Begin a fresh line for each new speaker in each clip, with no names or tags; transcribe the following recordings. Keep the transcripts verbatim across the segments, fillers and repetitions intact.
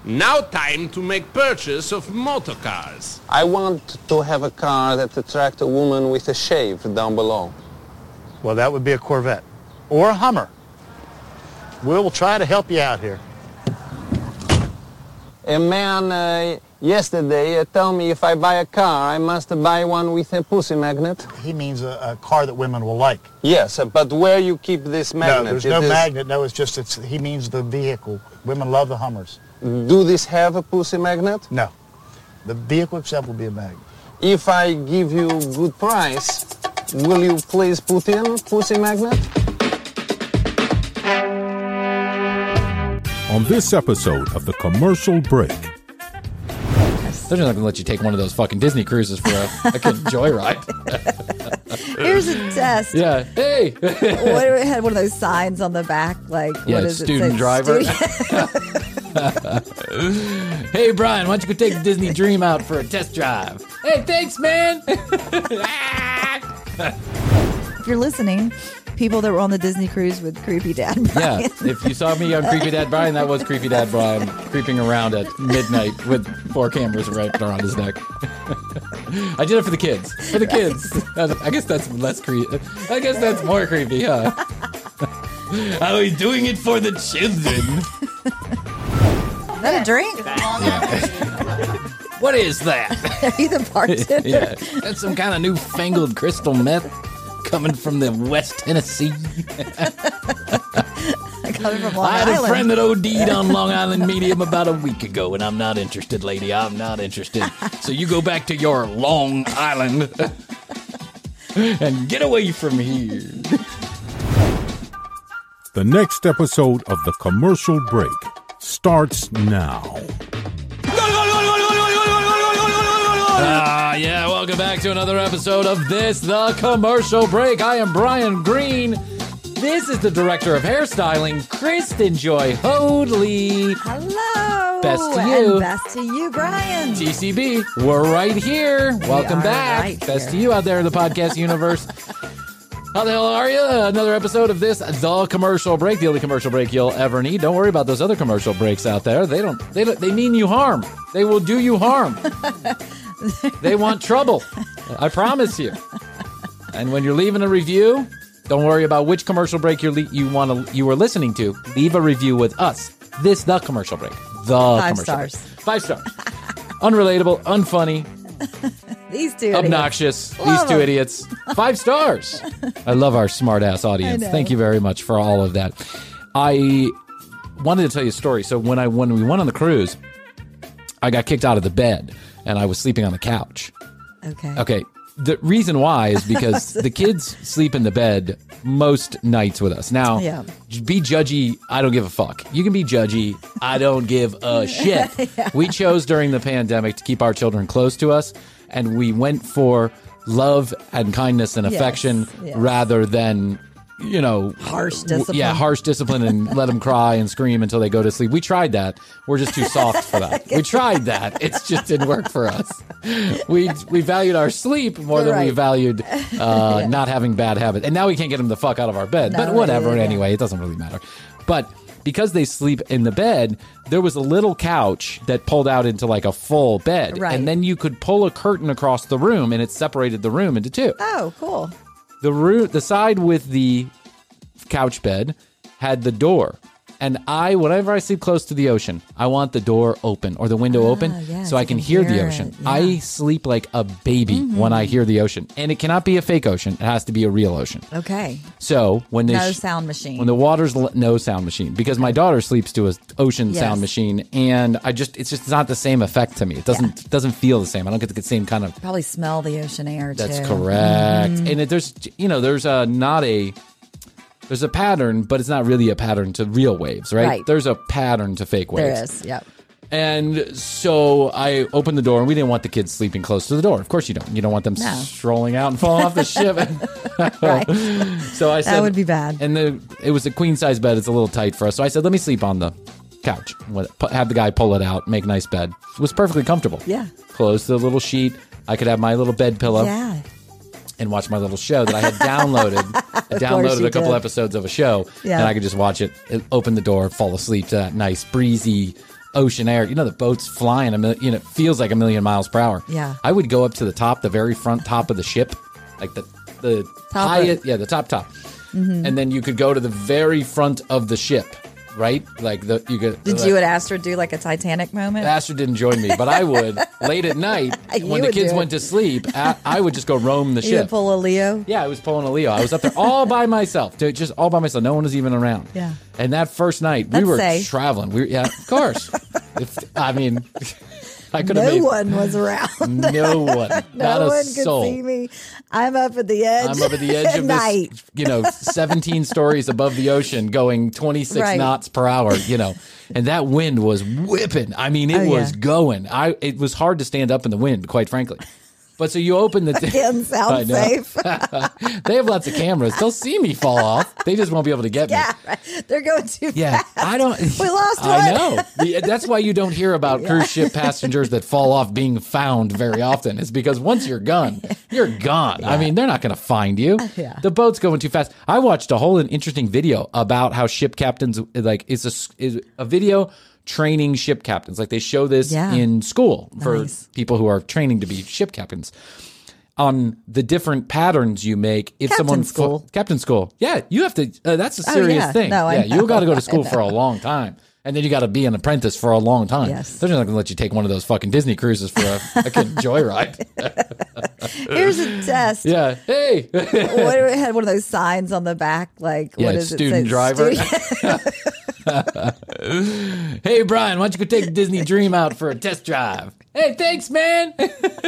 Now time to make purchase of motor cars.
I want to have a car that attracts a woman with a shave down below.
Well, that would be a Corvette or a Hummer. We'll try to help you out here.
A man uh, yesterday uh, told me if I buy a car, I must buy one with a pussy magnet.
He means a, a car that women will like.
Yes, uh, but where you keep this magnet?
No, there's
It
no
is-
magnet. No, it's just, it's, he means the vehicle. Women love the Hummers.
Do this have a pussy magnet?
No. The vehicle itself will be a magnet.
If I give you good price, will you please put in pussy magnet?
On this episode of The Commercial Break.
They're not going to let you take one of those fucking Disney cruises for a, a kid joyride.
Here's a test.
Yeah. Hey.
What, it had one of those signs on the back, like,
Yeah,
what is
student
it? Say,
driver.
Student-
Hey, Brian, why don't you go take the Disney Dream out for a test drive? Hey, thanks, man.
If you're listening, people that were on the Disney cruise with Creepy Dad Brian.
Yeah, if you saw me on Creepy Dad Brian, that was Creepy Dad Brian creeping around at midnight with four cameras right around his neck. I did it for the kids. For the kids. I guess that's less creepy. I guess that's more creepy, huh? I was doing it for the children.
Is that a drink?
What is that?
Are you the bartender?
Yeah, that's some kind of newfangled crystal meth coming from the West Tennessee.
Coming from Long
I had
Island.
a friend that OD'd on Long Island Medium about a week ago, and I'm not interested, lady. I'm not interested. So you go back to your Long Island and get away from here.
The next episode of The Commercial Break starts now.
Ah, yeah, welcome back to another episode of this, The Commercial Break. I am Brian Green. This is the director of hairstyling, Kristen Joy Hoadley.
Hello.
Best to you.
And best to you, Brian.
T C B, we're right here. Welcome
are
back.
right
Best
here.
to you out there in the podcast universe. How the hell are you? Another episode of this, The Commercial Break, the only commercial break you'll ever need. Don't worry about those other commercial breaks out there. They don't. They don't, they mean you harm. They will do you harm. They want trouble. I promise you. And when you're leaving a review, don't worry about which commercial break you're le- you want to you were listening to. Leave a review with us. This The Commercial Break. The
Five
commercial
stars.
Break. Five stars. Unrelatable, unfunny,
These two
obnoxious.
Love
These two
them.
idiots. Five stars. I love our smart ass audience.
I know.
Thank you very much for all of that. I wanted to tell you a story. So when I when we went on the cruise, I got kicked out of the bed and I was sleeping on the couch.
Okay.
Okay. The reason why is because the kids sleep in the bed most nights with us. Now,
Yeah.
be judgy. I don't give a fuck. You can be judgy. I don't give a shit.
Yeah.
We chose during the pandemic to keep our children close to us, and we went for love and kindness and
Yes,
affection
yes.
rather than, you know,
Harsh
w-
discipline.
Yeah, harsh discipline and let them cry and scream until they go to sleep. We tried that. We're just too soft for that. We tried that. It just didn't work for us. We we valued our sleep more than we
Right.
valued uh, not having bad habits. And now we can't get them the fuck out of our bed.
No,
but whatever,
yeah.
anyway, it doesn't really matter. But because they sleep in the bed, there was a little couch that pulled out into like a full bed.
Right.
And then you could pull a curtain across the room and it separated the room into two.
Oh, cool.
The room, the side with the couch bed had the door. And I, whenever I sleep close to the ocean, I want the door open or the window open
yeah,
so I can hear, the ocean.
it, yeah.
I sleep like a baby when I hear the ocean. And it cannot be a fake ocean. It has to be a real ocean.
Okay.
So when they
No
sh-
sound machine.
when the water's l- no sound machine, because my daughter sleeps to a ocean
Yes.
sound machine, and I just it's just not the same effect to me. It doesn't it doesn't feel the same. I don't get the same kind of.
Probably smell the ocean air,
That's
too.
correct. And it, there's you know there's a not a there's a pattern, but it's not really a pattern to real waves, right?
Right.
There's a pattern to fake waves.
There is, yep.
And so I opened the door, and we didn't want the kids sleeping close to the door. Of course you don't. You don't want them
No.
strolling out and falling off the ship.
Right.
So I said
That would be bad.
And the it was a queen size bed. It's a little tight for us. So I said, let me sleep on the couch. What- pu- Have the guy pull it out, make a nice bed. It was perfectly comfortable.
Yeah.
Close the little sheet. I could have my little bed pillow
Yeah.
and watch my little show that I had downloaded. I downloaded
you
a couple
did.
episodes of a show,
Yeah.
and I could just watch it, open the door, fall asleep to that nice breezy ocean air. You know, the boat's flying, a mil- you know, it feels like a million miles per hour.
Yeah.
I would go up to the top, the very front top of the ship, like the, the
Top
highest,
of-
yeah, the top top. And then you could go to the very front of the ship, right? Like the you could.
Did
like,
you and Astrid do like a Titanic moment?
Astrid didn't join me, but I would late at night
You
when the
would
kids
do it.
went to sleep. I, I would just go roam the
You would
ship.
pull a Leo.
Yeah, I was pulling a Leo. I was up there all by myself, dude, just all by myself. No one was even around.
Yeah.
And that first night,
That's
we were
safe.
traveling. We were, yeah, of course. if, I mean, I could have
No
made
one was around.
no one, not
No
a
one
soul.
could see me. I'm up at the edge.
I'm up at the edge
at
of
night.
this, you know, seventeen stories above the ocean, going twenty-six
Right.
knots per hour, you know, and that wind was whipping. I mean, it
Oh,
was
yeah.
going. I it was hard to stand up in the wind, quite frankly. But so you open the
Again,
I
sound
know.
safe.
They have lots of cameras. They'll see me fall off. They just won't be able to get me.
Yeah, right. They're going too
Yeah,
fast.
I don't.
We lost
I
one.
know. The- That's why you don't hear about cruise ship passengers that fall off being found very often. It's because once you're gone, you're gone. I mean, they're not going to find you.
Yeah.
The boat's going too fast. I watched a whole interesting video about how ship captains like it's a is a video training ship captains. Like they show this
Yeah.
in school for
Nice.
people who are training to be ship captains. On the different patterns you make, if
Captain
someone fo-
school.
captain school, yeah, you have to. Uh, that's a
Oh,
serious
yeah.
thing.
No, I
yeah, you
know.
got to go to
I
school for a long time, and then you got to be an apprentice for a long time.
Yes.
They're not going to let you take one of those fucking Disney cruises for a fucking joyride.
Here's a test.
Yeah, hey,
What do we had one of those signs on the back, like
Yeah,
what is
student
it? say?
driver.
Student-
hey, Brian, why don't you go take Disney Dream out for a test drive? Hey, thanks, man.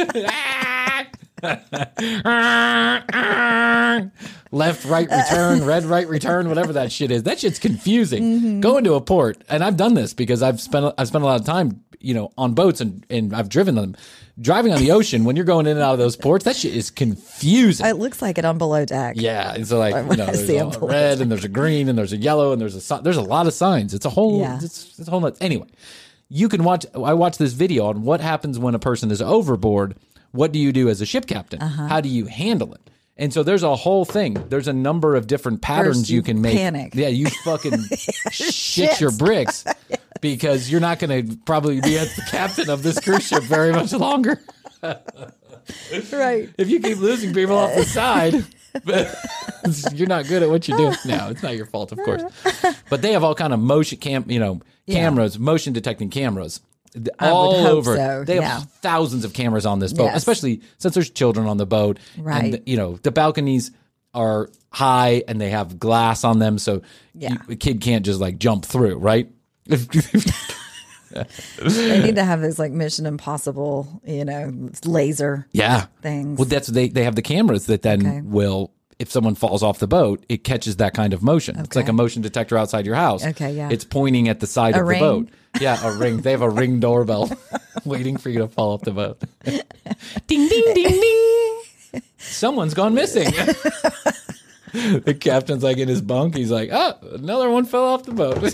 Left, right, return, red, right, return, whatever that shit is. That shit's confusing.
Mm-hmm.
Go into a port, and I've done this because I've spent I've spent a lot of time, you know, on boats and, and I've driven them. Driving on the ocean, when you're going in and out of those ports, that shit is confusing.
it looks like it on below deck.
Yeah, and so like you
When
know,
I
there's
see
a
them pull
red and there's a green and there's a yellow and there's a si- there's a lot of signs. It's a whole
Yeah.
it's, it's a whole lot. Anyway, you can watch. I watched this video on what happens when a person is overboard. What do you do as a ship captain?
Uh-huh.
How do you handle it? And so there's a whole thing. There's a number of different patterns
First
you
you
can make.
panic.
Yeah, you fucking shit
Shit.
your bricks because you're not going to probably be as the captain of this cruise ship very much longer.
Right.
If you keep losing people off the side, you're not good at what you're doing. No, it's not your fault, of course. But they have all kind of motion cam, you know,
Yeah.
cameras, motion detecting cameras, th-
I would
all
hope
over.
so,
They have
yeah.
thousands of cameras on this boat,
Yes.
especially since there's children on the boat.
Right.
And you know, the balconies are high and they have glass on them, so
Yeah.
you, a kid can't just like jump through, right?
They need to have those like Mission Impossible, you know, laser
Yeah.
things.
Well, that's they they have the cameras that then
Okay.
will, if someone falls off the boat, it catches that kind of motion. It's
Okay.
like a motion detector outside your house.
Okay, yeah.
It's pointing at the side
A
of
ring?
the boat. Yeah, a ring. They have a ring doorbell waiting for you to fall off the boat. Ding ding ding ding. Someone's gone missing. The captain's like in his bunk. He's like, "Oh, another one fell off the boat."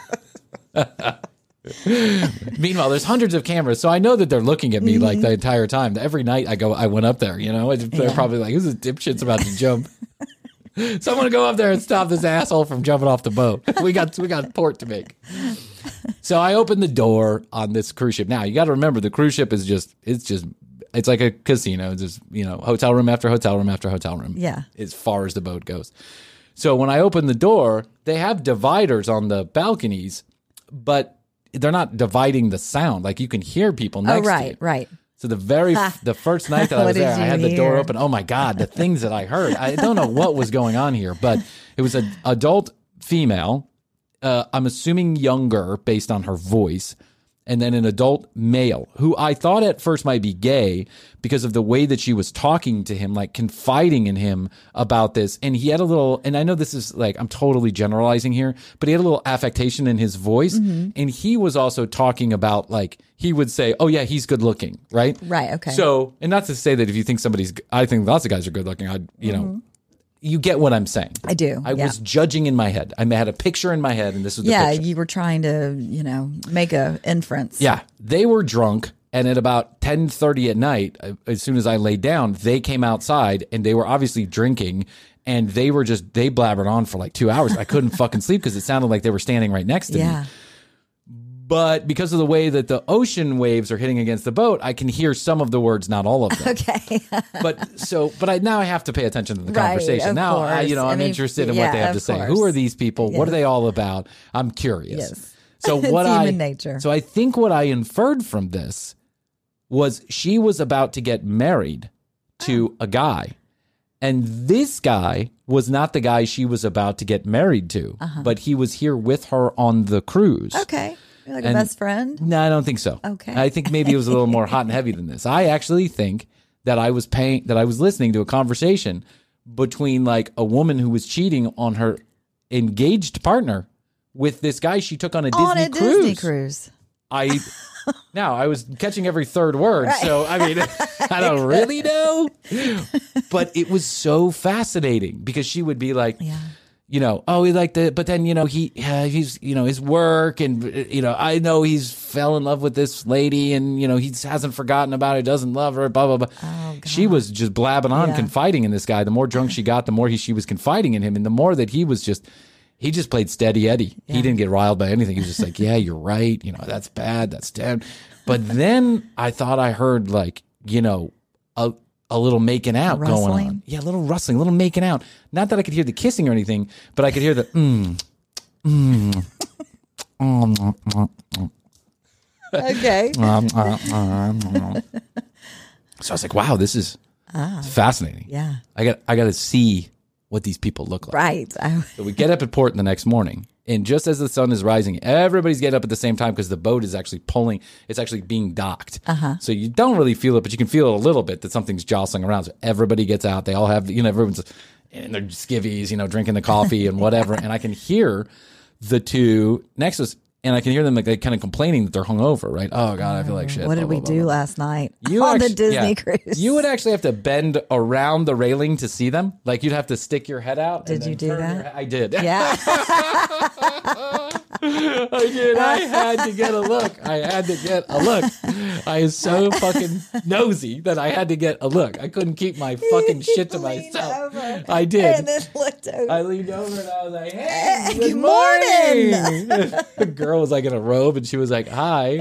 Meanwhile, there's hundreds of cameras, so I know that they're looking at me like the entire time. Every night I go, I went up there, you know, they're
Yeah.
probably like, "Who's this dipshit's about to jump?" Someone go up there and stop this asshole from jumping off the boat. We got we got port to make. So I opened the door on this cruise ship. Now you got to remember the cruise ship is just it's just it's like a casino. It's just, you know, hotel room after hotel room after hotel room.
Yeah.
As far as the boat goes. So when I opened the door, they have dividers on the balconies, but they're not dividing the sound. Like you can hear people
Oh,
next to
right,
you.
right.
So the very the first night that I
What
was
did
there, I
you
had the door
hear?
open. Oh my God, the things that I heard. I don't know what was going on here, but it was an adult female. Uh, I'm assuming younger based on her voice, and then an adult male who I thought at first might be gay because of the way that she was talking to him, like confiding in him about this. And he had a little, and I know this is like, I'm totally generalizing here, but he had a little affectation in his voice.
Mm-hmm.
And he was also talking about like, he would say, oh yeah, he's good looking, right?
Right, okay.
So, and not to say that if you think somebody's, I think lots of guys are good looking, I, you know, you get what I'm saying.
I do,
I
yeah.
was judging in my head. I had a picture in my head, and this was the
Yeah,
picture.
you were trying to, you know, make a inference.
Yeah, they were drunk, and at about ten thirty at night, uh, as soon as I laid down, they came outside, and they were obviously drinking, and they were just, they blabbered on for like two hours. I couldn't fucking sleep because it sounded like they were standing right next to
Yeah.
me. But because of the way that the ocean waves are hitting against the boat, I can hear some of the words, not all of them.
Okay.
But so, but I now I have to pay attention to the
Right,
conversation.
of
now, I, you know,
course. I
I'm
mean,
interested in
yeah,
what they have to
of
say.
course.
Who are these people? What are
Yes.
they all about? I'm curious.
Yes.
So
It's
what I
human nature.
So I think what I inferred from this was she was about to get married to
Oh.
a guy. And this guy was not the guy she was about to get married to, but he was here with her on the cruise.
Uh-huh. Okay. You're like
And-
a best friend.
No, I don't think so.
Okay.
I think maybe it was a little more hot and heavy than this. I actually think that I was paying that I was listening to a conversation between like a woman who was cheating on her engaged partner with this guy she took on a
On
Disney
a
cruise.
Disney cruise.
I now I was catching every third word, so I mean I don't really know, but it was so fascinating because she would be like,
Yeah.
you know, oh, he liked it, but then you know he uh, he's you know his work and uh, you know I know he's fell in love with this lady and you know he hasn't forgotten about her, doesn't love her, blah blah blah.
Oh, God.
She was just blabbing on,
Yeah.
confiding in this guy. The more drunk she got, the more he she was confiding in him, and the more that he was just. He just played steady Eddie. He didn't get riled by anything. He was just like, yeah, you're right. You know, that's bad. That's damn. But then I thought I heard like, you know, a, a little making out going
Rustling?
on. Yeah, a little rustling, a little making out. Not that I could hear the kissing or anything, but I could hear the, mm, mm, mm, mm, mm,
Okay.
um, uh, uh, uh. So I was like, wow, this is fascinating.
Yeah.
I got, I got to see what these people look like.
Right. I,
So we get up at port the next morning, and just as the sun is rising, everybody's getting up at the same time because the boat is actually pulling. It's actually being docked. Uh-huh. So you don't really feel it, but you can feel it a little bit that something's jostling around. So everybody gets out. They all have, you know, everyone's in their skivvies, you know, drinking the coffee and whatever. And I can hear the two next to us, and I can hear them like they kind of complaining that they're hungover, right? Oh God, I feel like shit.
what did
blah,
we
blah, blah,
do
blah.
last night
You
on
actu-
the Disney
yeah.
cruise?
You would actually have to bend around the railing to see them. Like you'd have to stick your head out. and
Did you
then
do
turn
that?
your he- I did.
Yeah.
I did. I had to get a look. I had to get a look. I was so fucking nosy that I had to get a look. I couldn't keep my fucking shit to
Leaned
myself.
over
I did.
And then looked over.
I leaned over and I was like, "Hey, good,
Good
morning." The girl was like in a robe and she was like, "Hi."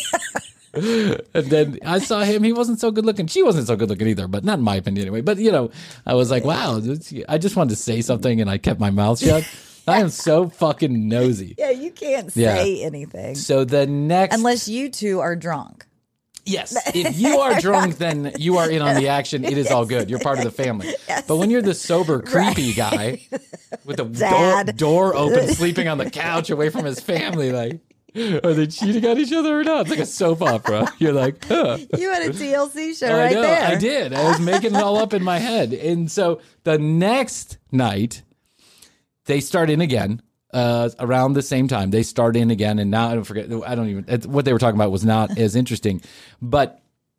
And then I saw him. He wasn't so good looking. She wasn't so good looking either, but not in my opinion anyway. But you know, I was like, "Wow." this- I just wanted to say something and I kept my mouth shut. I am so fucking nosy.
yeah, you can't
Yeah.
say anything
So the next,
unless you two are drunk.
yes, if you are drunk, then you are in on the action. It is all good. You're part of the family. But when you're the sober, creepy guy with the door,
Dad.
door open, sleeping on the couch away from his family, like, are they cheating on each other or not? It's like a soap opera. You're like, huh.
You had a T L C show
I
right
know,
there.
I did. I was making it all up in my head. And so the next night, they start in again. Uh, around the same time, they start in again, and now I don't forget. I don't even it's- what they were talking about was not as interesting. But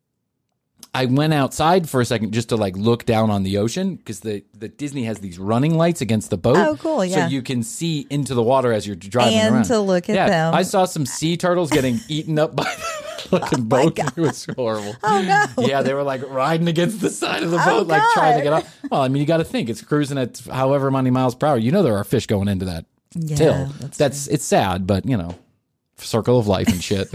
I went outside for a second just to like look down on the ocean because the, the Disney has these running lights against the boat.
Oh, cool, yeah.
So you can see into the water as you're driving
And
around.
to look at
yeah,
them.
I saw some sea turtles getting eaten up by the fucking boat. It was horrible.
Oh, no.
Yeah, they were like riding against the side of the
Oh,
boat, like trying to get
God.
off. Well, I mean, you got to think it's cruising at however many miles per hour. You know there are fish going into that
Yeah,
till.
that's
That's it's sad, but you know, circle of life and shit.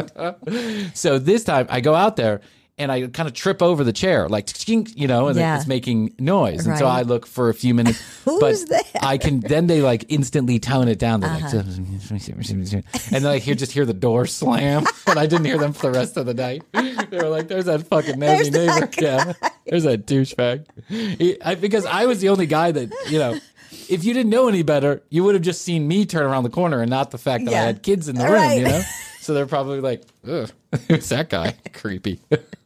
So this time I go out there and I kind of trip over the chair, like you know, and
Yeah.
it's making noise. And so
Right.
I look for a few minutes.
Who's
but
that? Uh-huh.
I can then they like instantly tone it down. They're like, and then I hear just hear the door slam, and I didn't hear them for the rest of the night. They were like, "There's that fucking nosy
There's that
neighbor, yeah, there's that douchebag." He, I, because I was the only guy that you know. If you didn't know any better, you would have just seen me turn around the corner and not the fact that I
Yeah.
had kids in the
Right.
room, you know? So they're probably like, ugh, who's that guy? Creepy.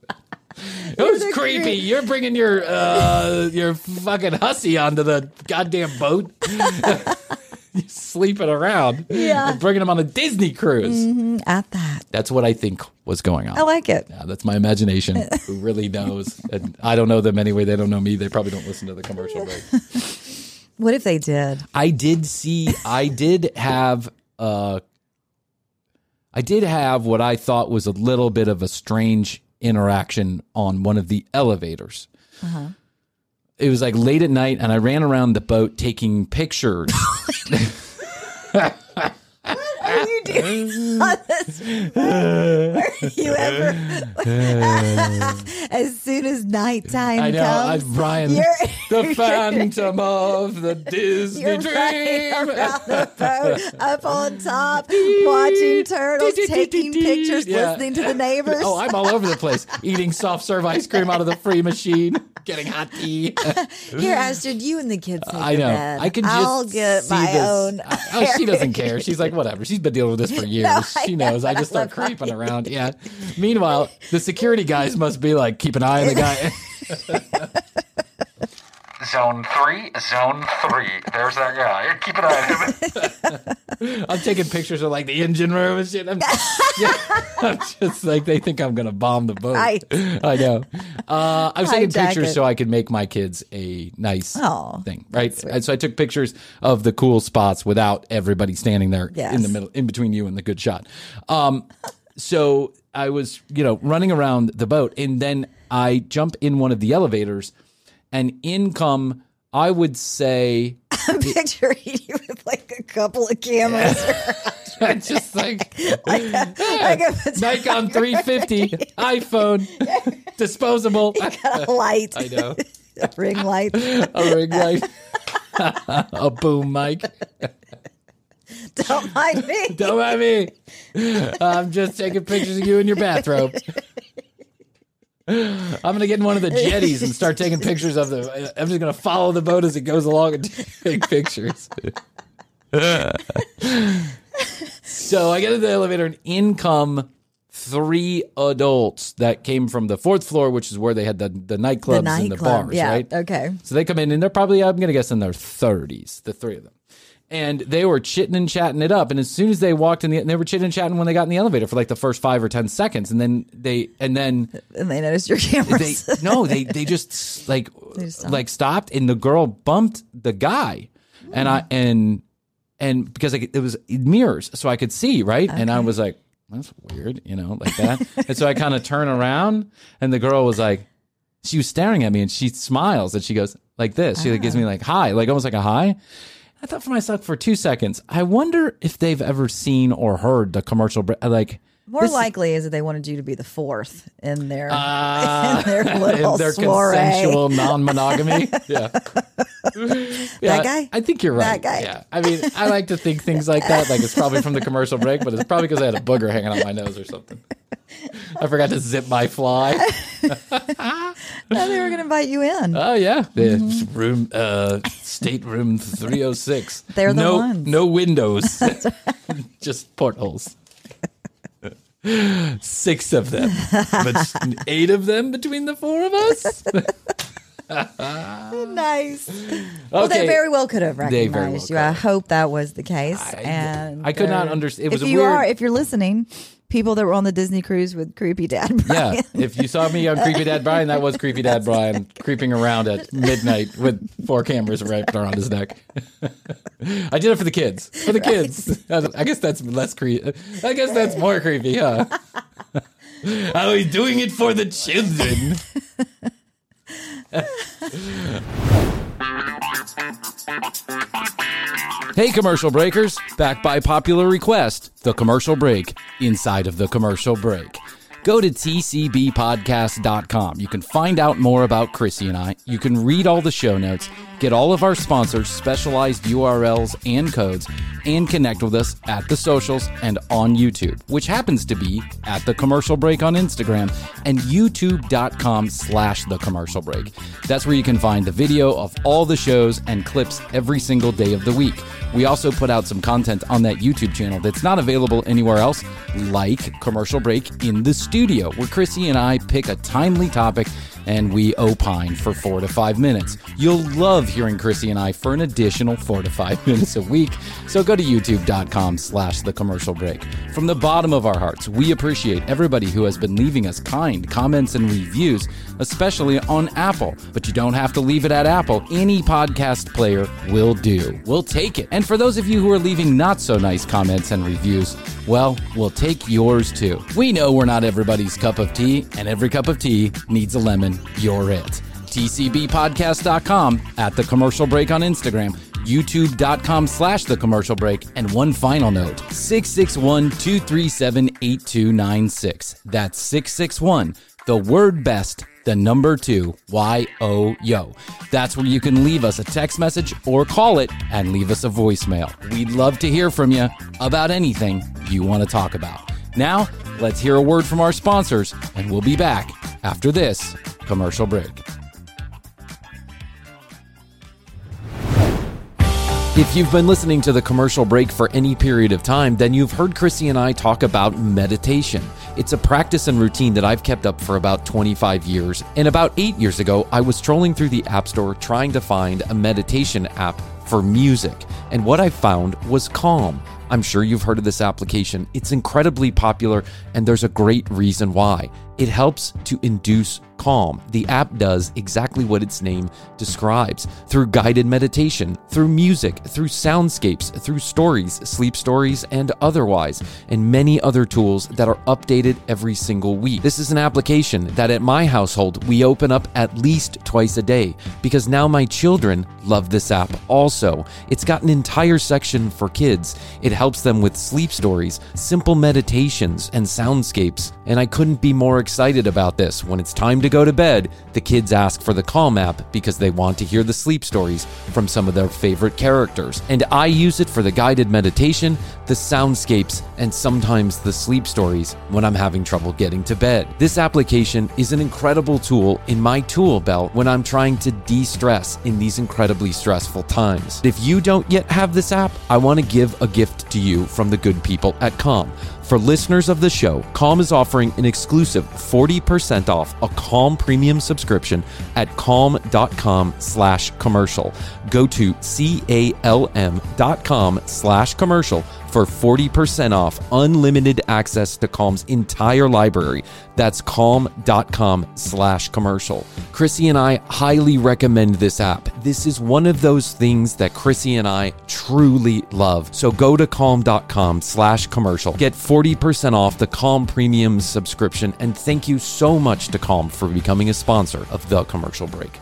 Who's
the
creepy?
creep.
You're bringing your uh, your fucking hussy onto the goddamn boat. You're sleeping around.
Yeah.
And bringing him on a Disney cruise.
Mm, at that.
That's what I think was going on.
I like it.
Yeah, that's my imagination. Who really knows? And I don't know them anyway. They don't know me. They probably don't listen to the commercial break.
What if they did?
I did see, I did have, uh, I did have what I thought was a little bit of a strange interaction on one of the elevators.
Uh-huh.
It was like late at night, and I ran around the boat taking pictures.
What are you you do on this? Were you ever? As soon as nighttime
I know, I,
comes,
Brian,
you're,
the phantom of the Disney
you're
dream.
running around the boat, up on top, watching turtles, taking pictures,
Yeah.
listening to the neighbors.
Oh, I'm all over the place, eating soft serve ice cream out of the free machine, getting hot tea.
Here, Astrid, you and the kids take
I
your
know.
bed.
I can just
I'll get
see
my
this.
own.
I- oh, she doesn't care. She's like, whatever. She's been dealing with this for years.
No, I
she
know,
knows. I
but
just
I
start
love
creeping
it.
around. Yeah. Meanwhile, the security guys must be like, keep an eye on the guy.
Zone three, zone three. There's that guy. Keep an eye on him.
I'm taking pictures of like the engine room and shit. I'm, yeah, I'm just like, they think I'm going to bomb the boat.
Right.
I know. Uh, I was taking
Hijack
pictures
it.
so I could make my kids a nice
Aw,
thing, right? And so I took pictures of the cool spots without everybody standing there
Yes.
in the middle, in between you and the good shot. Um, so I was, you know, running around the boat, and then I jump in one of the elevators, and in come, I would say,
I'm picturing you with like a couple of cameras.
just like,
like a, like a
Nikon three fifty, iPhone, disposable.
got a light.
I know.
A ring light.
A ring light. A boom mic.
Don't mind me.
Don't mind me. I'm just taking pictures of you in your bathrobe. I'm going to get in one of the jetties and start taking pictures of the. I'm just going to follow the boat as it goes along and take pictures. So I get in the elevator, and in come three adults that came from the fourth floor, which is where they had the, the nightclubs
The
and the
nightclub,
bars,
yeah,
right?
okay.
So they come in, and they're probably, I'm going to guess, in their thirties, the three of them. And they were chitting and chatting it up. And as soon as they walked in the, and they were chitting and chatting when they got in the elevator for like the first five or ten seconds. And then they, and then
And they noticed your
they,
cameras.
no, they, they just like,
They just stopped.
like stopped, and the girl bumped the guy. And I, and, and because like, it was mirrors, so I could see, right? And I was like, that's weird, you know, like that. And so I kind of turn around, and the girl was like, she was staring at me, and she smiles, and she goes like this. She like, gives me like hi, like almost like a hi. I thought for myself for two seconds, I wonder if they've ever seen or heard the commercial, bre- like
More
this-
likely is that they wanted you to be the fourth in their
Ah,
in their little
in their
soiree.
consensual non-monogamy. Yeah. Yeah,
guy?
I think you're right.
That guy?
Yeah. I mean, I like to think things like that. Like it's probably from the commercial break, but it's probably because I had a booger hanging on my nose or something. I forgot to zip my fly.
No, they were going to invite you in.
Oh yeah, the room, uh, stateroom three oh six.
They're the
no,
ones.
No windows, just portholes. Six of them, but eight of them between the four of us.
Nice. Well, they
Okay.
very well could have
They very well
recognized you.
could
I
have.
hope that was the case.
I-
and
I could not
uh,
understand- it was
if
a
you
weird-
are, if you're listening, people that were on the Disney cruise with Creepy Dad Brian.
Yeah, if you saw me on Creepy Dad Brian, that was Creepy Dad Brian creeping around at midnight with four cameras wrapped around his neck. I did it for the kids. For the kids. I guess that's less creepy. I guess that's more creepy, huh? I was doing it for the children. Hey, commercial breakers. Back by popular request, the commercial break inside of the commercial break. Go to T C B podcast dot com. You can find out more about Chrissy and I. You can read all the show notes, get all of our sponsors' specialized U R Ls and codes, and connect with us at the socials and on YouTube, which happens to be at The Commercial Break on Instagram and youtube.com slash The Commercial Break. That's where you can find the video of all the shows and clips every single day of the week. We also put out some content on that YouTube channel that's not available anywhere else, like Commercial Break in the Studio, where Chrissy and I pick a timely topic and we opine for four to five minutes. You'll love hearing Chrissy and I for an additional four to five minutes a week. So go to youtube.com slash the commercial break. From the bottom of our hearts, we appreciate everybody who has been leaving us kind comments and reviews, especially on Apple. But you don't have to leave it at Apple. Any podcast player will do. We'll take it. And for those of you who are leaving not so nice comments and reviews, well, we'll take yours too. We know we're not everybody's cup of tea, and every cup of tea needs a lemon. You're it. T C B podcast dot com, at The Commercial Break on Instagram, youtube.com slash the commercial break. And one final note, six six one, two three seven, eight two nine six. That's six six one, the word best, the number two, Y O Y O. That's where you can leave us a text message or call it and leave us a voicemail. We'd love to hear from you about anything you want to talk about. Now, let's hear a word from our sponsors, and we'll be back after this commercial break. If you've been listening to the commercial break for any period of time, then you've heard Chrissy and I talk about meditation. It's a practice and routine that I've kept up for about twenty-five years. And about eight years ago, I was strolling through the App Store trying to find a meditation app for music. And what I found was Calm. I'm sure you've heard of this application. It's incredibly popular, and there's a great reason why. It helps to induce calm. The app does exactly what its name describes. Through guided meditation, through music, through soundscapes, through stories, sleep stories, and otherwise, and many other tools that are updated every single week. This is an application that at my household, we open up at least twice a day, because now my children love this app also. It's got an entire section for kids. It helps them with sleep stories, simple meditations, and soundscapes. And I couldn't be more excited about this. When it's time to go to bed, the kids ask for the Calm app because they want to hear the sleep stories from some of their favorite characters. And I use it for the guided meditation, the soundscapes, and sometimes the sleep stories when I'm having trouble getting to bed. This application is an incredible tool in my tool belt when I'm trying to de-stress in these incredibly stressful times. If you don't yet have this app, I want to give a gift to you from the good people at Calm. For listeners of the show, Calm is offering an exclusive forty percent off a Calm premium subscription at calm.com slash commercial. Go to C-A-L-M dot com slash commercial for forty percent off unlimited access to Calm's entire library. That's calm.com slash commercial. Chrissy and I highly recommend this app. This is one of those things that Chrissy and I truly love. So go to calm.com slash commercial. Get forty percent off the Calm Premium subscription. And thank you so much to Calm for becoming a sponsor of The Commercial Break.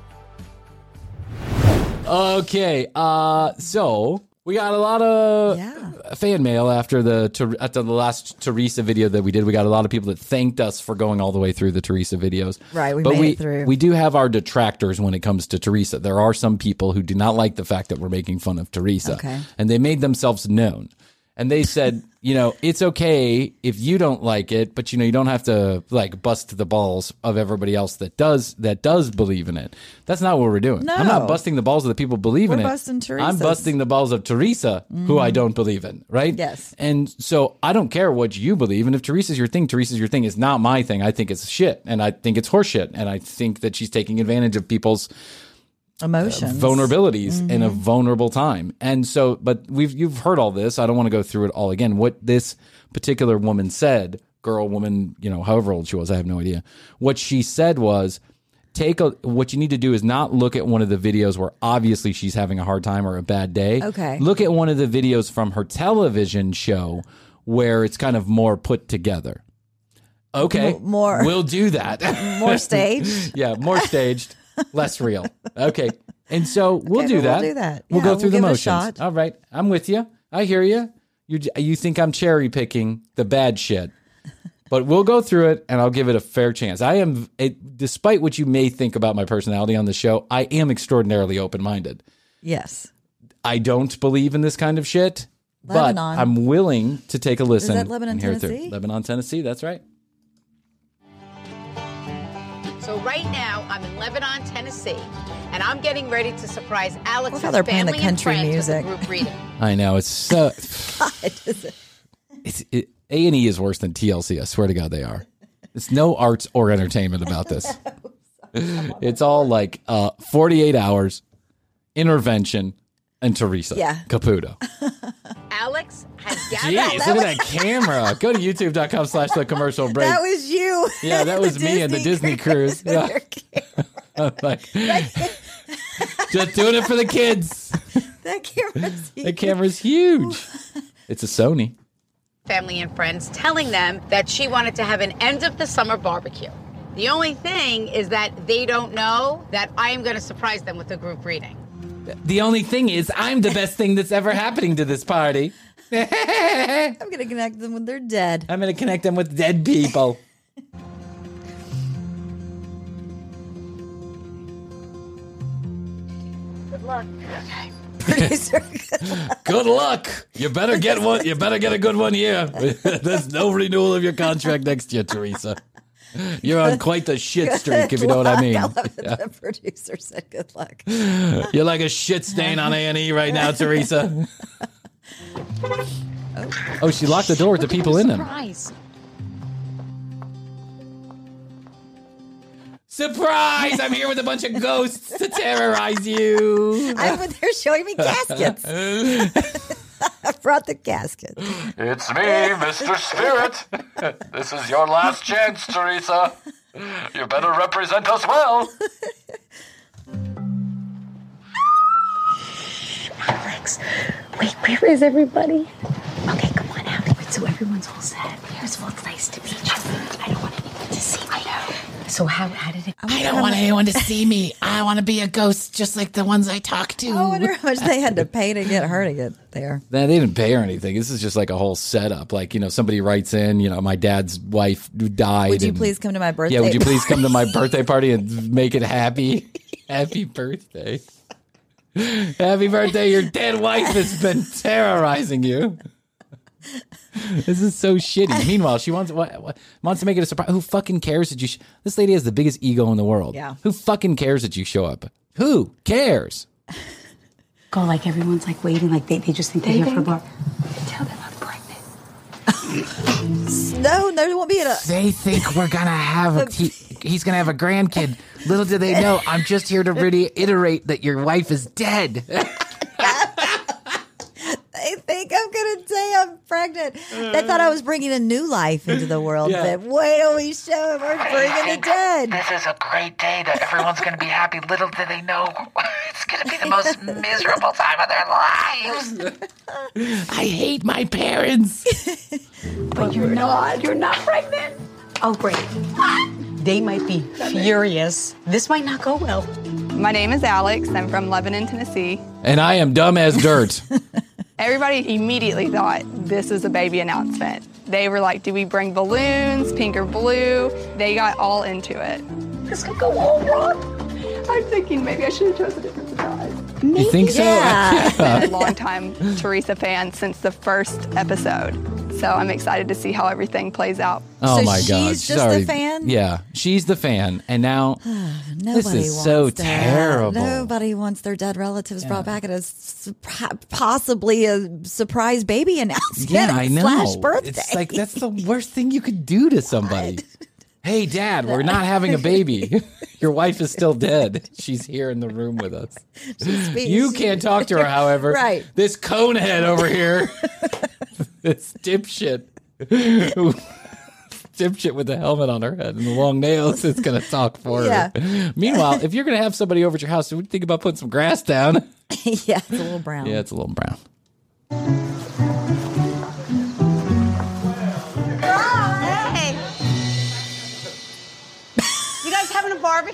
Okay, uh, so we got a lot of
Yeah.
fan mail after the after the last Teresa video that we did. We got a lot of people that thanked us for going all the way through the Teresa videos.
Right, we
but
made
we,
it through.
We do have our detractors when it comes to Teresa. There are some people who do not like the fact that we're making fun of Teresa.
Okay.
And they made themselves known. And they said, you know, it's okay if you don't like it, but, you know, you don't have to, like, bust the balls of everybody else that does that does believe in it. That's not what we're doing.
No.
I'm not busting the balls of the people who believe in
We're
it.
busting Teresa's.
I'm busting the balls of Teresa, mm-hmm. who I don't believe in, right?
Yes.
And so I don't care what you believe. And if Teresa's your thing, Teresa's your thing. It's not my thing. I think it's shit. And I think it's horseshit. And I think that she's taking advantage of people's
emotions,
uh, vulnerabilities
mm-hmm.
in a vulnerable time. And so, but we've you've heard all this. I don't want to go through it all again. What this particular woman said, girl, woman, you know, however old she was, I have no idea. What she said was, take a, what you need to do is not look at one of the videos where obviously she's having a hard time or a bad day.
Okay.
Look at one of the videos from her television show where it's kind of more put together. Okay.
M- more.
We'll do that.
More staged.
Yeah, more staged. Less real. Okay. And so we'll
Okay,
do
well,
that.
we'll do that.
We'll
Yeah,
go
we'll
through the
give it a
motions.
shot.
All right. I'm with you. I hear you. You you think I'm cherry picking the bad shit. But we'll go through it and I'll give it a fair chance. I am, it, despite what you may think about my personality on the show, I am extraordinarily open-minded.
Yes.
I don't believe in this kind of shit,
Lebanon.
but I'm willing to take a listen.
that Lebanon,
and hear it through.
Tennessee?
Lebanon, Tennessee. That's right.
So right now, I'm in Lebanon, Tennessee, and I'm getting ready to surprise Alex's
how they're playing the
family and
country
friends
music.
with the group reading.
I know. It's so...
God, is it-
It's, it, A and E is worse than T L C. I swear to God they are. There's no arts or entertainment about this. It's all like uh, forty-eight hours, intervention, and Teresa
Yeah.
Caputo.
Alex has gathered.
Jeez, look at that camera. Go to youtube.com slash the commercial break.
That was you.
Yeah, that was me and the Disney cruise. Yeah. I'm like, just doing it for the kids.
That camera's
The camera's huge. It's a Sony.
Family and friends telling them that she wanted to have an end of the summer barbecue. The only thing is that they don't know that I am going to surprise them with a group reading.
The only thing is, I'm the best thing that's ever happening to this party.
I'm going to connect them when they're dead.
I'm going to connect them with dead people.
Good luck. Okay. Producer, good luck.
Good luck. You better get one. You better get a good one here. There's no renewal of your contract next year, Teresa. You're on quite the shit streak, if you know what I mean.
I love it. Yeah. The producer said good luck.
You're like a shit stain on A and E right now, Teresa. Oh. oh, she locked the door with the people in them.
Surprise.
Surprise! I'm here with a bunch of ghosts to terrorize you.
I'm they're showing me caskets. I brought the casket.
It's me, Mister Spirit. This is your last chance, Teresa. You better represent us well.
Alex, wait, where is everybody? Okay, come on out. Wait, so everyone's all set. Here's well, it's nice to meet you. I don't want anyone to see me. I know. So how, how did it go?
I don't want anyone to see me. I want to be a ghost just like the ones I talk to.
I wonder how much they had to pay to get her to get there.
Nah, they didn't pay her anything. This is just like a whole setup. Like, you know, somebody writes in, you know, my dad's wife died.
Would you
and,
please come to my birthday?
Yeah, would you please come to my birthday party and make it happy? Happy birthday. Happy birthday. Your dead wife has been terrorizing you. This is so shitty. Meanwhile, she wants what, what, wants to make it a surprise. Who fucking cares that you... Sh- this lady has the biggest ego in the world.
Yeah.
Who fucking cares that you show up? Who cares?
Go like everyone's like waiting, like they, they just think they're here for bar. Tell them I'm pregnant.
No, there won't be a...
They think we're gonna have a... He, he's gonna have a grandkid. Little do they know, I'm just here to reiterate that your wife is dead.
They think I'm going to say I'm pregnant. They thought I was bringing a new life into the world.
Yeah.
But wait till we show them we're bringing the dead.
This is a great day that everyone's going to be happy. Little do they know, it's going to be the most miserable time of their lives.
I hate my parents.
But you're not. You're not pregnant. Oh, great. They might be furious. This might not go well.
My name is Alex. I'm from Lebanon, Tennessee.
And I am dumb as dirt.
Everybody immediately thought this is a baby announcement. They were like, do we bring balloons, pink or blue? They got all into it.
This could go all wrong.
I'm thinking maybe I should have chosen a different surprise.
You think so?
Yeah.
I've been a long-time Teresa fan since the first episode. So I'm excited to see how everything plays out.
Oh
So
my
she's
God!
just the fan?
Yeah, she's the fan, and now
Nobody
this is
wants
so
that.
terrible.
Nobody wants their dead relatives brought back at a su- possibly a surprise baby announcement.
Yeah, I know.
Slash birthday.
It's like that's the worst thing you could do to somebody. Hey, Dad, we're not having a baby. Your wife is still dead. She's here in the room with us. You can't talk to her, however.
Right.
This conehead over here, this dipshit, dipshit with the helmet on her head and the long nails is going to talk for
Yeah.
her. Meanwhile, if you're going to have somebody over at your house, would you think about putting some grass down?
Yeah, it's a little brown.
Yeah, it's a little brown.
Hey. You guys having a barbecue?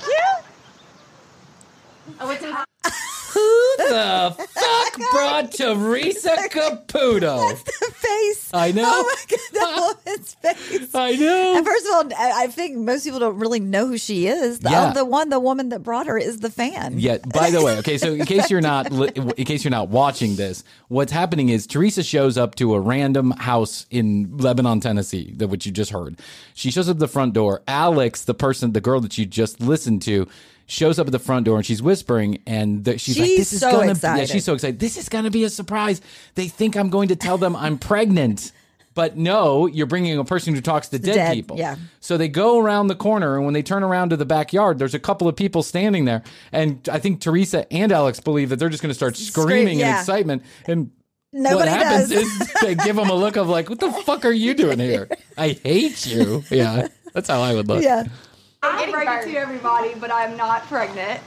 Oh, it's a-
Who the fuck brought Teresa Caputo?
That's the face.
I know.
Oh my God, that woman's face.
I know.
And first of all, I I think most people don't really know who she is. The,
Yeah.
oh, the one, the woman that brought her is the fan.
Yeah. By the way, okay. So in case you're not, li- in case you're not watching this, what's happening is Teresa shows up to a random house in Lebanon, Tennessee, that which you just heard. She shows up at the front door. Alex, the person, the girl that you just listened to, shows up at the front door and she's whispering, and the, she's,
She's
like, "This is
so
gonna,
excited.
yeah, she's so excited. This is gonna be a surprise. They think I'm going to tell them I'm pregnant." But no, you're bringing a person who talks to dead,
dead,
people.
yeah.
So they go around the corner, and when they turn around to the backyard, there's a couple of people standing there. And I think Teresa and Alex believe that they're just going to start screaming in
yeah.
excitement. And
Nobody
what happens
does.
is they give them a look of like, what the fuck are you doing here? I hate you. Yeah, that's how I would look.
Yeah.
I'm getting pregnant to everybody, but I'm not pregnant.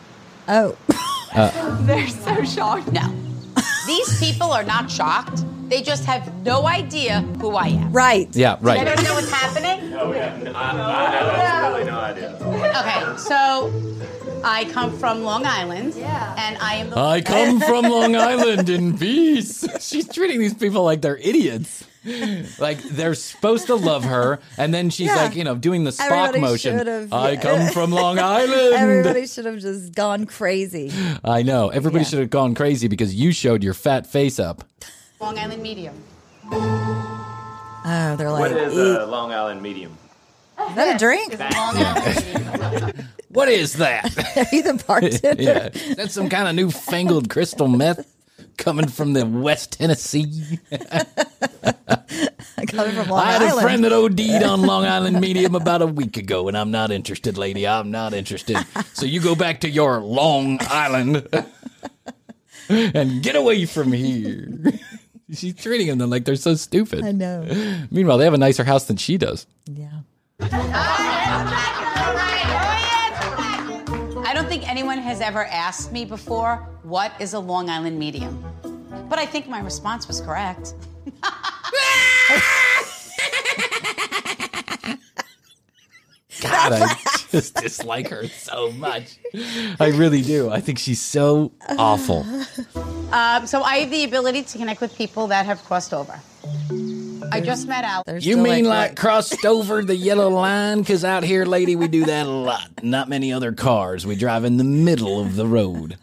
Oh.
They're so shocked.
No. These people are not shocked. They just have no idea who I am.
Right.
Yeah,
Does anyone
right.
know what's happening?
No, yeah, I, I have really no idea.
Okay, so I come from Long Island, yeah. and I am the
I come from Long Island in peace. She's treating these people like they're idiots. Like they're supposed to love her, and then she's
Yeah.
like, you know, doing the Spock
Everybody
motion.
should've-
I
yeah.
come from Long Island.
Everybody should have just gone crazy.
I know. Everybody
Yeah.
should have gone crazy because you showed your fat face up.
Long Island medium.
Oh, they're like,
What is
"Eat."
a Long Island medium?
Is that a drink?
Long Island medium.
What is that?
Are you the bartender?
Yeah, that's some kind of newfangled crystal meth coming from the West Tennessee.
Coming from Long
I had
Island.
a friend that OD'd on Long Island medium about a week ago, and I'm not interested, lady. I'm not interested. So you go back to your Long Island and get away from here. She's treating them like they're so stupid.
I know.
Meanwhile, they have a nicer house than she does.
Yeah.
I don't think anyone has ever asked me before, what is a Long Island medium? But I think my response was correct.
God, I just dislike her so much. I really do. I think she's so awful.
Um, so I have the ability to connect with people that have crossed over. I just met Al.
You mean like crossed over the yellow line? Because out here, lady, we do that a lot. Not many other cars. We drive in the middle of the road.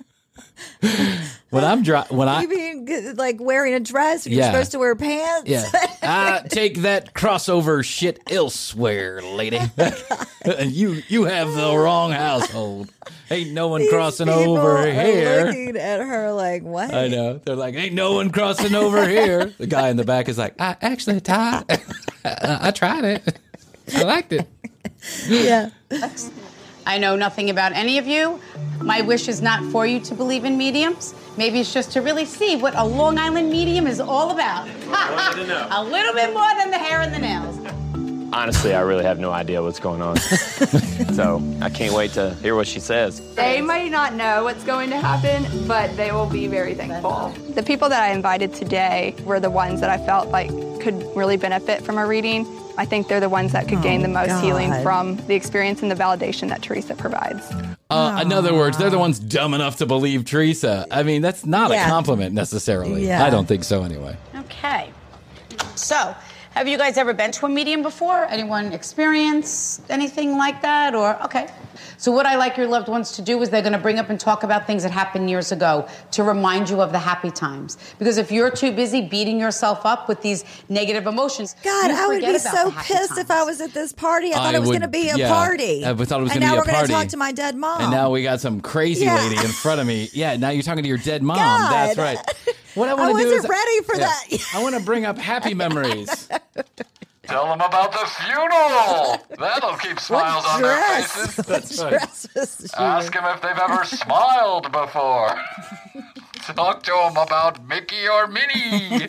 When I'm dri- when I
You mean like wearing a dress? You're
Yeah.
supposed to wear pants?
yeah, I take that crossover shit elsewhere, lady. you you have the wrong household. Ain't no one
These
crossing
people
over
are
here.
looking at her like, what?
I know. They're like, ain't no one crossing over here. The guy in the back is like, I actually tried. I tried it. I liked it.
Yeah.
I know nothing about any of you. My wish is not for you to believe in mediums. Maybe it's just to really see what a Long Island medium is all about.
Wanted to know.
A little bit more than the hair and the nails.
Honestly, I really have no idea what's going on. So I can't wait to hear what she says.
They might not know what's going to happen, but they will be very thankful. The people that I invited today were the ones that I felt like could really benefit from a reading. I think they're the ones that could
Oh,
gain the most
God.
healing from the experience and the validation that Teresa provides.
Uh, in other words, they're the ones dumb enough to believe Teresa. I mean, that's not
Yeah.
a compliment necessarily.
Yeah.
I don't think so anyway.
Okay. So, have you guys ever been to a medium before? Anyone experience anything like that? Or, okay. So what I like your loved ones to do is they're going to bring up and talk about things that happened years ago to remind you of the happy times. Because if you're too busy beating yourself up with these negative emotions,
God,
you
I would
forget
be
about
so
the happy
pissed if I
times.
was at this party. I thought
I
it was
would-
going to be a
yeah.
party.
I thought it was
and
gonna
now
be a
we're gonna
party.
talk to my dead mom.
And now we got some crazy
Yeah.
lady in front of me. Yeah, now you're talking to your dead mom.
God.
That's right. What I
I
want to do
wasn't
is
ready for
yeah,
that.
I want to bring up happy memories.
Tell them about the funeral. That'll keep smiles on their
dress?
faces.
That's right.
Dress was she
Ask them if they've ever smiled before. Talk to them about Mickey or Minnie.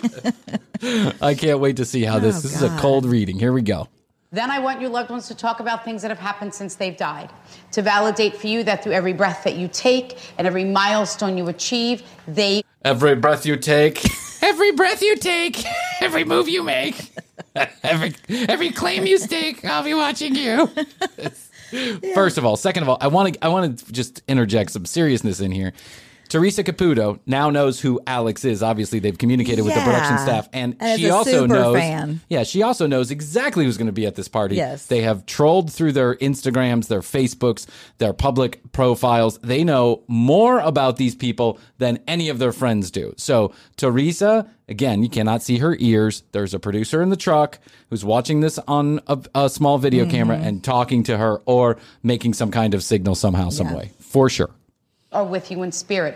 I can't wait to see how this.
Oh,
this is a
God.
cold reading. Here we go.
Then I want your loved ones to talk about things that have happened since they've died. To validate for you that through every breath that you take and every milestone you achieve, they
Every breath you take, every breath you take, every move you make, every every claim you stake, I'll be watching you. First of all, second of all, I want to I want to just interject some seriousness in here. Teresa Caputo now knows who Alex is. Obviously, they've communicated with the production
Yeah.
staff, and,
And is
she
a
also
super
knows.
fan.
Yeah, she also knows exactly who's going to be at this party.
Yes.
They have trolled through their Instagrams, their Facebooks, their public profiles. They know more about these people than any of their friends do. So, Teresa, again, you cannot see her ears. There's a producer in the truck who's watching this on a, a small video
Mm-hmm.
camera and talking to her or making some kind of signal somehow, some
Yeah.
way, for sure.
are with you in spirit.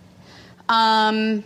Um,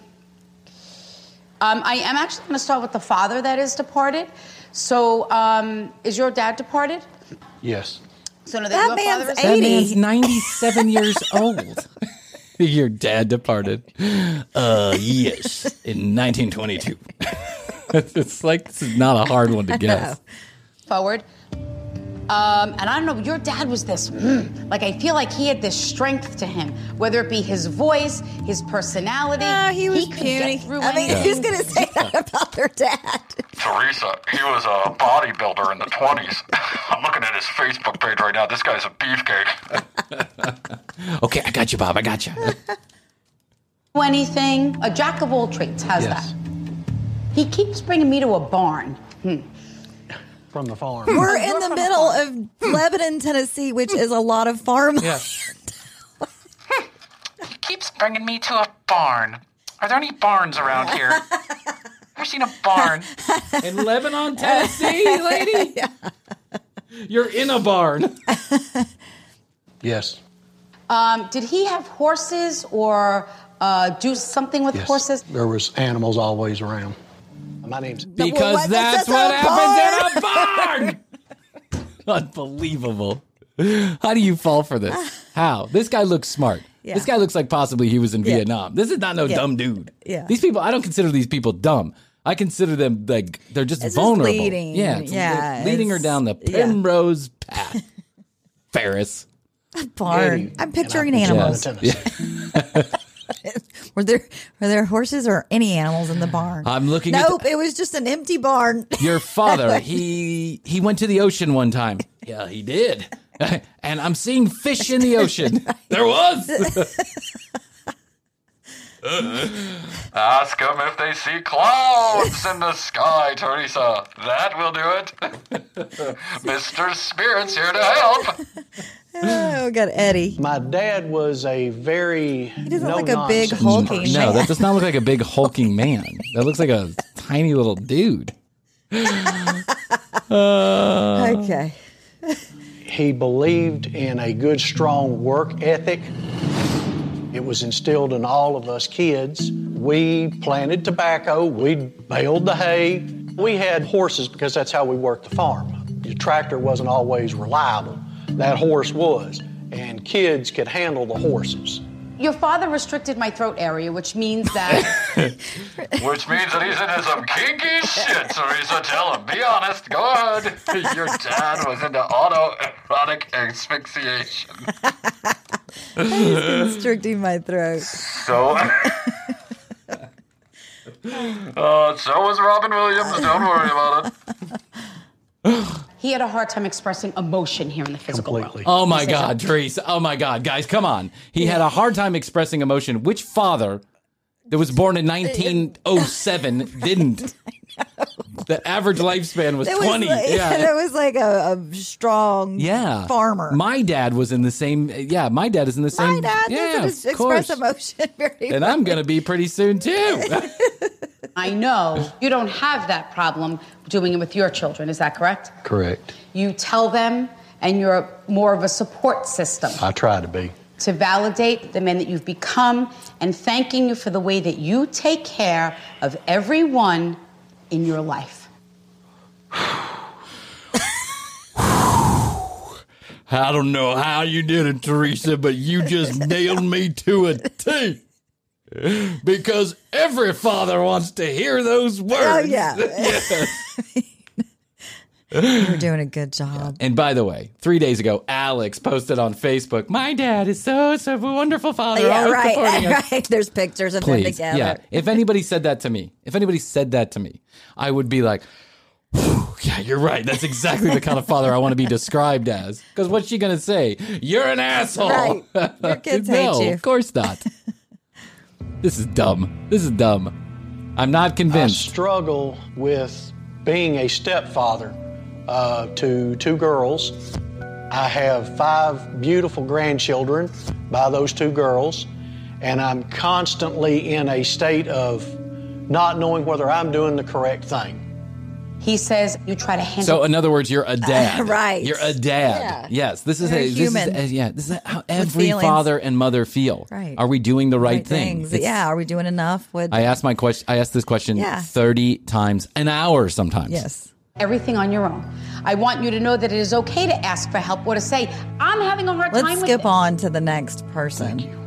um, I am actually going to start with the father that is departed. So, um, is your dad departed?
Yes.
So, no,
That
your
man's
father is
That man's ninety-seven years old. Your dad departed. Uh, yes, in nineteen twenty-two. It's like this is not a hard one to guess.
forward. Um, and I don't know, your dad was this, mm, like I feel like he had this strength to him, whether it be his voice, his personality.
No, he was
could
puny.
get through
I mean,
anything.
who's going to say that about their dad?
Teresa, he was a bodybuilder in the twenties. I'm looking at his Facebook page right now. This guy's a beefcake.
Okay, I got you, Bob. I got you.
Anything. A jack of all trades. How's
Yes.
that? He keeps bringing me to a barn. Hmm.
From the farm.
We're in the middle of Lebanon, Tennessee, which is a lot of farmland.
Yes.
He keeps bringing me to a barn. Are there any barns around here? Ever seen a barn?
In Lebanon, Tennessee, lady?
Yeah.
You're in a barn.
Yes.
Um, did he have horses or uh, do something with
Yes.
horses?
There was animals always around. My name's
Because
what-
that's
that's
what
a
happens in a barn. Unbelievable. How do you fall for this? How? This guy looks smart.
Yeah.
This guy looks like possibly he was in
Yeah.
Vietnam. This is not no
Yeah.
dumb dude.
Yeah.
These people, I don't consider these people dumb. I consider them like they're just
It's just
vulnerable.
leading.
Yeah, it's
Yeah,
leading her
it's-
down the
yeah.
primrose path. Ferris.
Barn.
Eddie,
I'm picturing
and I
animals.
was in Tennessee.
Were there were there horses or any animals in the barn?
I'm looking at
Nope, it was just an empty barn.
your father. He he went to the ocean one time. Yeah, he did. And I'm seeing fish in the ocean. There was.
Ask them if they see clouds in the sky, Teresa. That will do it. Mister Spirit's here to help.
Oh, we got Eddie.
My dad was a very
He doesn't
no
look a big
nonsense
hulking
person.
No,
man.
that does not look like a big hulking man. That looks like a tiny little dude. Uh,
Okay.
He believed in a good, strong work ethic. It was instilled in all of us kids. We planted tobacco. We baled the hay. We had horses because that's how we worked the farm. The tractor wasn't always reliable. That horse was, and kids could handle the horses.
Your father restricted my throat area, which means that
Which means that he's into some kinky shit, Teresa. Tell him. Be honest. Go ahead. Your dad was into autoerotic asphyxiation.
He's constricting my throat.
So... Uh, so was Robin Williams. Don't worry about it.
he had a hard time expressing emotion here in the physical
Completely.
world.
oh my
He says
God, Teresa. Oh my God, guys, come on. He had a hard time expressing emotion. Which father that was born in nineteen oh seven didn't? The average lifespan was
It was
twenty.
like,
yeah.
it was like a, a strong
Yeah.
farmer.
My dad was in the same. Yeah, my dad is in the same.
My dad
yeah,
doesn't
of course.
express emotion very
And
well.
I'm going to be pretty soon, too.
I know you don't have that problem doing it with your children. Is that correct?
Correct.
You tell them, and you're more of a support system
I try to be.
to validate the men that you've become and thanking you for the way that you take care of everyone in your life.
I don't know how you did it, Teresa, but you just nailed me to a T. Because every father wants to hear those words.
Oh, yeah.
Yes.
You're doing a good job.
And by the way, three days ago, Alex posted on Facebook, my dad is so, so wonderful father.
Yeah,
always supporting
right,
us."
right. There's pictures of them
Please,
together.
yeah. If anybody said that to me, if anybody said that to me, I would be like, "Whew, yeah, you're right. That's exactly the kind of father I want to be described as. Because what's she going to say? You're an asshole.
Right. Your kids
no,
hate you.
of course not. This is dumb. This is dumb. I'm not
I
convinced.
struggle with being a stepfather uh, to two girls. I have five beautiful grandchildren by those two girls, and I'm constantly in a state of not knowing whether I'm doing the correct thing.
He says you try to handle.
So, in other words, you're a dad.
Uh, right.
You're a dad.
Yeah.
Yes. This is
You're
a,
a
this
human.
is a, yeah. This is how every
feelings.
father and mother feel.
Right.
Are we doing the right,
Right
thing?
things.
It's-
Yeah. Are we doing enough? With
I asked my question. I asked this question
Yeah.
thirty times an hour sometimes.
yes.
everything on your own. I want you to know that it is okay to ask for help or to say, I'm having a hard
Let's
time with
skip
this.
on to the next person.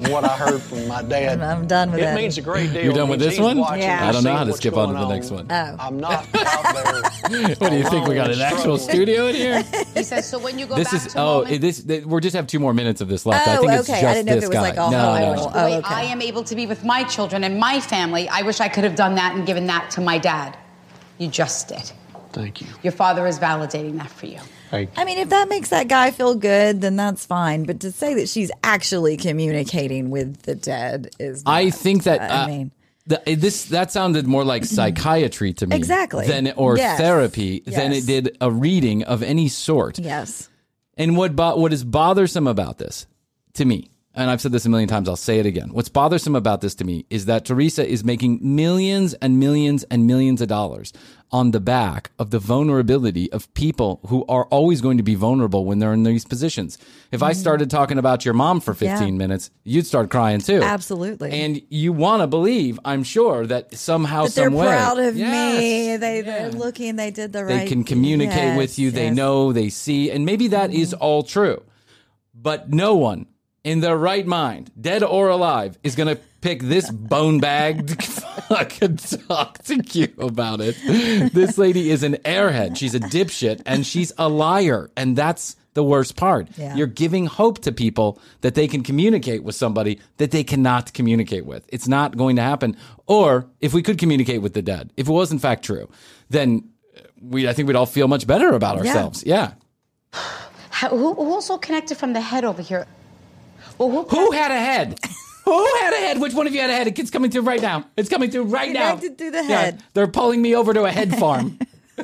what I heard from my dad.
I'm done with
it.
it.
It means a great deal.
You're done with this one?
Yeah.
I don't know how
seeing
to
what's
skip on to
going
the next one.
Oh.
I'm not out there.
What do you think? We got an actual studio in here?
He says, so when you go
This
back
is
to
oh,
moment,
it, this th- we just have two more minutes of this left. I
Oh,
think it's
okay. I
just
didn't know if
this
it was
guy.
like a
no,
whole-
no,
the
no.
way
Oh, okay.
I am able to be with my children and my family, I wish I could have done that and given that to my dad. You just did.
Thank you.
Your father is validating that for you.
I mean, if that makes that guy feel good, then that's fine. But to say that she's actually communicating with the dead is, not,
I think that
I
uh,
mean,
the, this that sounded more like psychiatry to me,
Exactly.
than or
Yes.
therapy than
Yes.
it did a reading of any sort.
yes,
And what bo- what is bothersome about this to me, and I've said this a million times, I'll say it again. What's bothersome about this to me is that Teresa is making millions and millions and millions of dollars on the back of the vulnerability of people who are always going to be vulnerable when they're in these positions. If I started talking about your mom for fifteen
Yeah.
minutes, you'd start crying too.
absolutely.
And you want to believe, I'm sure, that somehow,
But they're
some way,
proud of
Yes.
me. They, They're looking. They did the right.
they can communicate
Yes,
with you. They
yes.
know, they see, and maybe that is all true. But no one in their right mind, dead or alive, is going to pick this bone bag to fucking talk to you about it. This lady is an airhead. She's a dipshit, and she's a liar. And that's the worst part.
Yeah.
You're giving hope to people that they can communicate with somebody that they cannot communicate with. It's not going to happen. Or if we could communicate with the dead, if it was in fact true, then we I think we'd all feel much better about ourselves. Yeah.
How, who, who also connected from the head over here? Well, who,
Who had a head? Who had a head? Which one of you had a head? It's coming through right now. It's coming through right now.
Connected to the
Yeah,
head.
they're pulling me over to a head farm.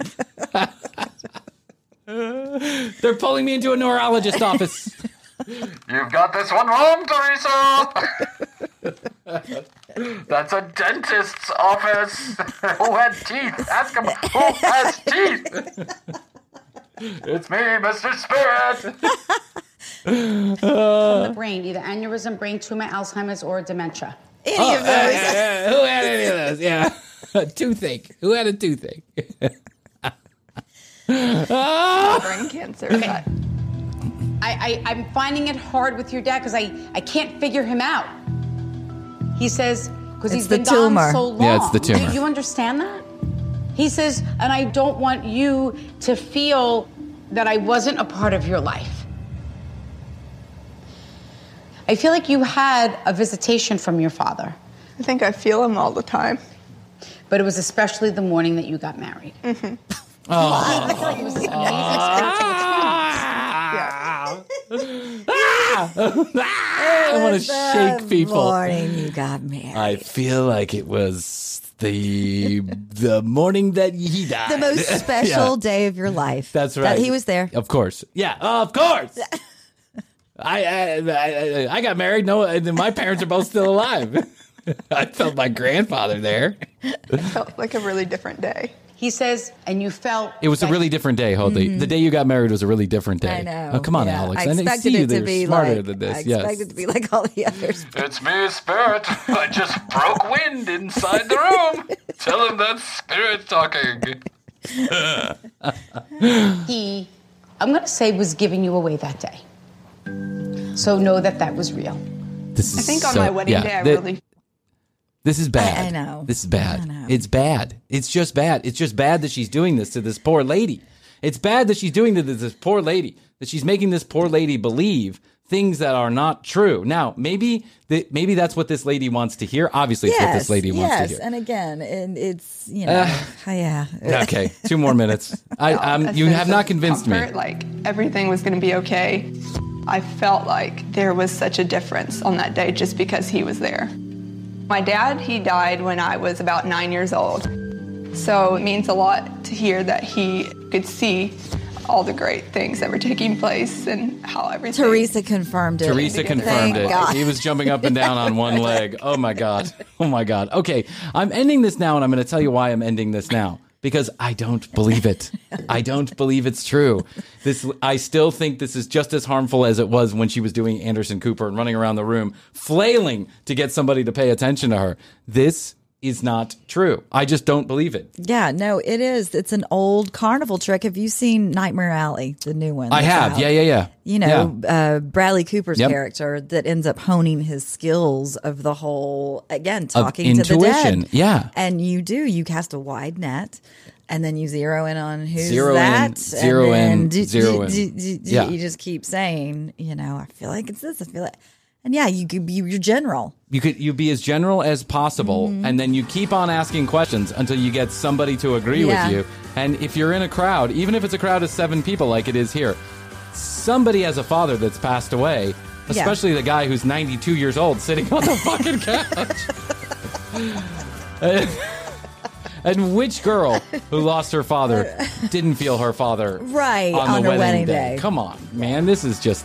They're pulling me into a neurologist office.
You've got this one wrong, Teresa. That's a dentist's office. Who had teeth? Ask him who has teeth. It's me, Mister Spirit.
from the brain, either aneurysm, brain tumor, Alzheimer's, or dementia.
Any
Oh,
of those.
yeah, yeah, yeah. Who had any of those? Yeah. Toothache. Who had a toothache?
Brain cancer. But
I, I, I'm finding it hard with your dad because I, I can't figure him out. He says, because he's
It's the
been
tumor.
gone so long.
Yeah, it's the tumor.
Do you understand that? He says, and I don't want you to feel that I wasn't a part of your life. I feel like you had a visitation from your father.
I think I feel him all the time.
But it was especially the morning that you got married.
Mm-hmm.
I feel like it was this amazing experience.
I want to shake people.
Morning you got married.
I feel like it was the the morning that he died.
The most special
Yeah.
day of your life.
That's right.
That he was there.
Of course. Yeah, of course. I, I I I got married. No, and my parents are both still alive. I felt my grandfather there.
It felt like a really different day.
He says, and you felt...
It was a
like-
really different day, Holdy.
Mhm.
The day you got married was a really different day.
I know.
Oh, come on,
Yeah.
Alex.
I
didn't
expected
see you.
it to
You're
be
smarter
like,
than this.
I
yes.
expected it to be like all the others.
It's me, Spirit. I just broke wind inside the room. Tell him that's Spirit talking.
He, I'm going to say, was giving you away that day. So know that that was real.
This is
I think on
so-
my wedding
yeah,
day, I
the-
really.
This is bad.
I- I know.
This is bad.
I know.
It's bad. It's just bad. It's just bad that she's doing this to this poor lady. It's bad that she's doing this to this poor lady. That she's making this poor lady believe things that are not true. Now, maybe the, maybe that's what this lady wants to hear. Obviously, it's what this lady
yes,
wants to hear.
and again, and it's you know,
Uh,
yeah.
Okay, two more minutes. I, I'm,
a
you
sense
have not
of
convinced me.
comfort, Like everything was going to be okay. I felt like there was such a difference on that day just because he was there. My dad, he died when I was about nine years old. So it means a lot to hear that he could see all the great things that were taking place and how everything.
Teresa confirmed it.
Teresa confirmed
Thank
it.
God.
He was jumping up and down on one leg. Oh my God. Oh my God. Okay, I'm ending this now, and I'm going to tell you why I'm ending this now. Because I don't believe it. I don't believe it's true. This, I still think this is just as harmful as it was when she was doing Anderson Cooper and running around the room, flailing to get somebody to pay attention to her. This is not true. I just don't believe it.
Yeah, no, it is. It's an old carnival trick. Have you seen Nightmare Alley, the new one?
I have.
Out?
Yeah, yeah, yeah.
You know,
yeah.
uh, Bradley Cooper's
Yep.
character that ends up honing his skills of the whole, again, talking
Of
to the
intuition.
dead.
Yeah.
And you do. You cast a wide net. And then you zero in on who's
Zero in,
that.
zero
and
in,
then do-
zero
do-
in.
do- do-
Yeah.
You just keep saying, you know, I feel like it's this. I feel like, and yeah, you could be your general.
You could you be as general as possible,
Mhm.
and then you keep on asking questions until you get somebody to agree
Yeah.
with you. And if you're in a crowd, even if it's a crowd of seven people like it is here, somebody has a father that's passed away,
Yeah.
especially the guy who's ninety-two years old sitting on the fucking couch. and, and which girl who lost her father didn't feel her father
Right,
on,
on
the
her
wedding,
wedding
day?
day.
Come on, man. This is just...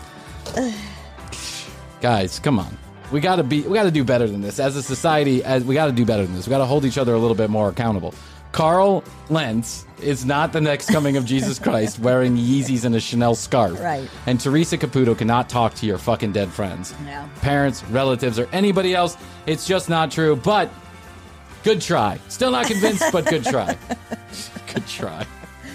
Guys, come on. We got to be we got to do better than this. As a society, as we got to do better than this. We got to hold each other a little bit more accountable. Carl Lentz is not the next coming of Jesus Christ wearing Yeezys and a Chanel scarf.
Right.
And Teresa Caputo cannot talk to your fucking dead friends.
No.
Parents, relatives, or anybody else. It's just not true. But good try. Still not convinced, but good try. Good try.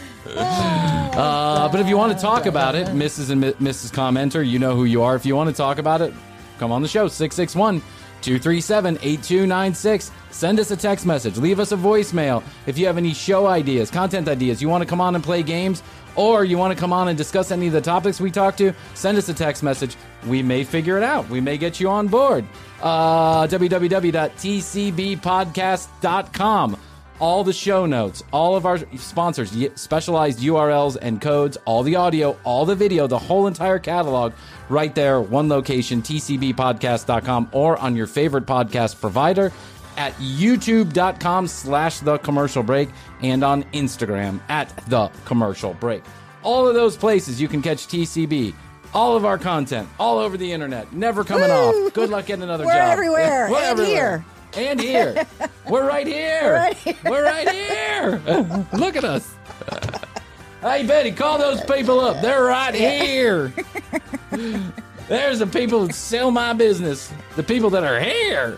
Uh, but if you want to talk about it, Missus and Mi- Missus Commenter, you know who you are. If you want to talk about it, come on the show, six six one, two three seven, eight two nine six. Send us a text message. Leave us a voicemail. If you have any show ideas, content ideas, you want to come on and play games, or you want to come on and discuss any of the topics we talk to, send us a text message. We may figure it out. We may get you on board. Uh, w w w dot t c b podcast dot com. All the show notes, all of our sponsors, y- specialized U R Ls and codes, all the audio, all the video, the whole entire catalog right there, one location, t c b podcast dot com, or on your favorite podcast provider at youtube.com slash the commercial break and on Instagram at the commercial break. All of those places you can catch T C B. All of our content, all over the internet, never coming
Woo!
off. Good luck getting another
We're
job.
everywhere.
We're
And
everywhere.
here.
And here. We're right here.
We're right here.
We're right here. Look at us. Hey, Betty, call those people up. They're right here. There's the people that sell my business. The people that are here.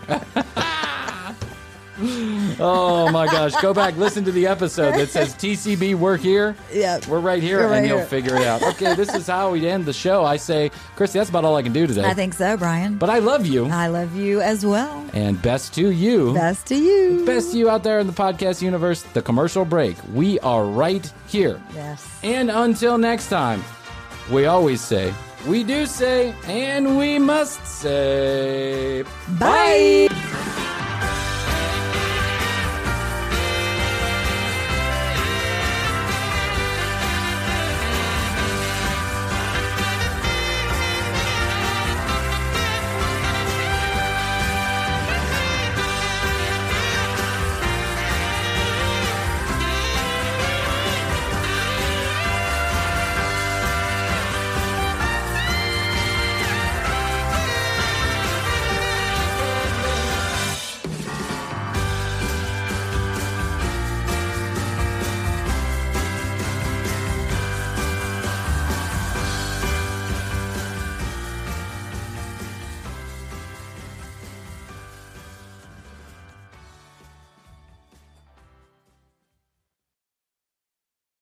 Oh, my gosh. Go back, listen to the episode that says T C B, we're here.
Yeah.
We're right here,
We're right
and you'll
here.
figure it out. Okay, this is how we end the show. I say, Christy, that's about all I can do today.
I think so, Brian.
But I love you.
I love you as well.
And best to you.
Best to you.
Best to you out there in the podcast universe, the commercial break. We are right here.
Yes.
And until next time, we always say, we do say, and we must say,
Bye.